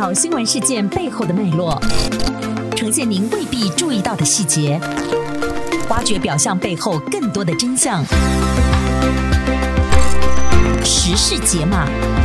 条新闻事件背后的脉络，呈现您未必注意到的细节，挖掘表象背后更多的真相。时事解码。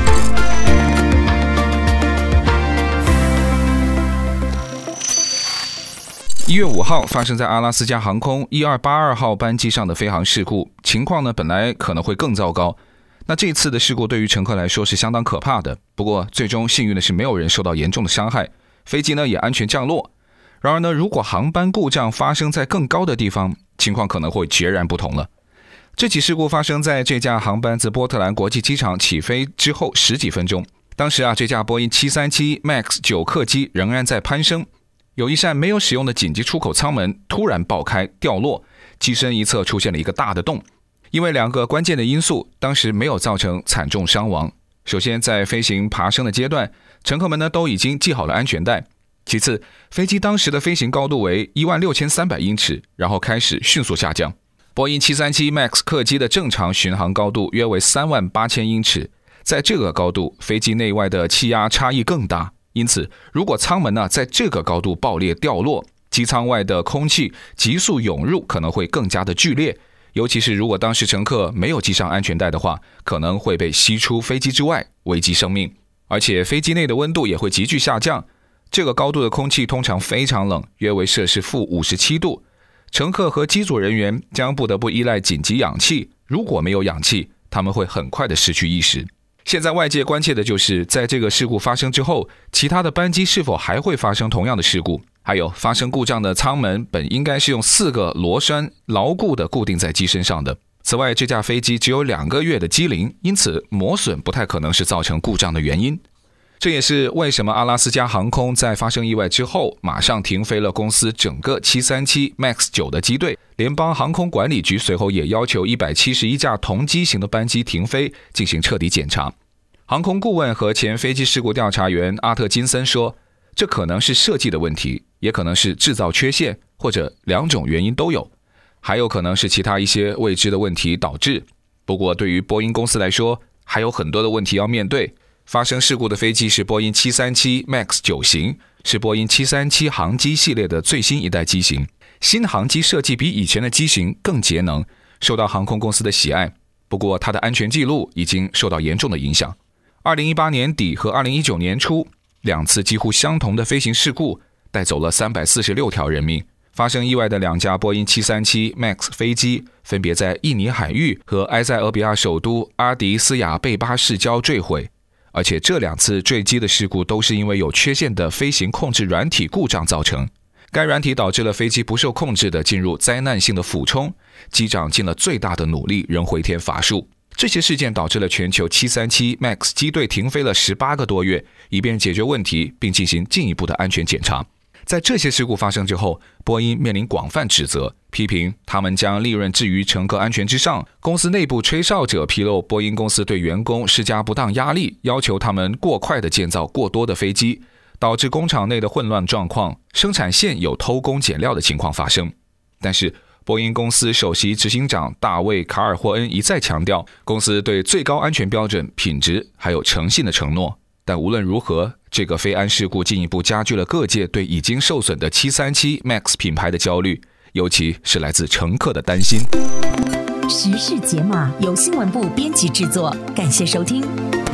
1月5号发生在阿拉斯加航空1282号班机上的飞航事故，情况呢本来可能会更糟糕。那这次的事故对于乘客来说是相当可怕的，不过最终幸运的是没有人受到严重的伤害，飞机呢也安全降落。然而呢，如果航班故障发生在更高的地方，情况可能会截然不同了。这起事故发生在这架航班自波特兰国际机场起飞之后10几分钟。当时这架波音737 MAX 9客机仍然在攀升，有一扇没有使用的紧急出口舱门突然爆开掉落，机身一侧出现了一个大的洞。因为2个关键的因素，当时没有造成惨重伤亡。首先，在飞行爬升的阶段，乘客们呢都已经系好了安全带。其次，飞机当时的飞行高度为16300英尺，然后开始迅速下降。波音737 MAX 客机的正常巡航高度约为38000英尺，在这个高度，飞机内外的气压差异更大，因此，如果舱门在这个高度爆裂掉落，机舱外的空气急速涌入可能会更加的剧烈。尤其是如果当时乘客没有系上安全带的话，可能会被吸出飞机之外，危及生命。而且飞机内的温度也会急剧下降，这个高度的空气通常非常冷，约为摄氏-57度。乘客和机组人员将不得不依赖紧急氧气，如果没有氧气，他们会很快的失去意识。现在外界关切的就是在这个事故发生之后，其他的班机是否还会发生同样的事故。还有发生故障的舱门本应该是用4个螺栓牢固的固定在机身上的。此外，这架飞机只有2个月的机龄，因此磨损不太可能是造成故障的原因。这也是为什么阿拉斯加航空在发生意外之后马上停飞了公司整个737 MAX 9的机队。联邦航空管理局随后也要求171架同机型的班机停飞，进行彻底检查。航空顾问和前飞机事故调查员阿特金森说，这可能是设计的问题，也可能是制造缺陷，或者2种原因都有，还有可能是其他一些未知的问题导致。不过对于波音公司来说，还有很多的问题要面对。发生事故的飞机是波音737 MAX 9型，是波音737航机系列的最新一代机型。新航机设计比以前的机型更节能，受到航空公司的喜爱。不过它的安全记录已经受到严重的影响。2018年底和2019年初2次几乎相同的飞行事故带走了346条人命。发生意外的2架波音737 MAX 飞机分别在印尼海域和埃塞俄比亚首都阿迪斯亚贝巴市郊坠毁，而且这2次坠机的事故都是因为有缺陷的飞行控制软体故障造成。该软体导致了飞机不受控制地进入灾难性的俯冲，机长尽了最大的努力仍回天乏术。这些事件导致了全球737 MAX 机队停飞了18个多月，以便解决问题并进行进一步的安全检查。在这些事故发生之后，波音面临广泛指责，批评他们将利润置于乘客安全之上。公司内部吹哨者披露，波音公司对员工施加不当压力，要求他们过快地建造过多的飞机，导致工厂内的混乱状况，生产线有偷工减料的情况发生。但是波音公司首席执行长大卫·卡尔霍恩一再强调，公司对最高安全标准、品质还有诚信的承诺。但无论如何，这个飞安事故进一步加剧了各界对已经受损的737 MAX 品牌的焦虑，尤其是来自乘客的担心。 时事解码由新闻部编辑制作，感谢收听。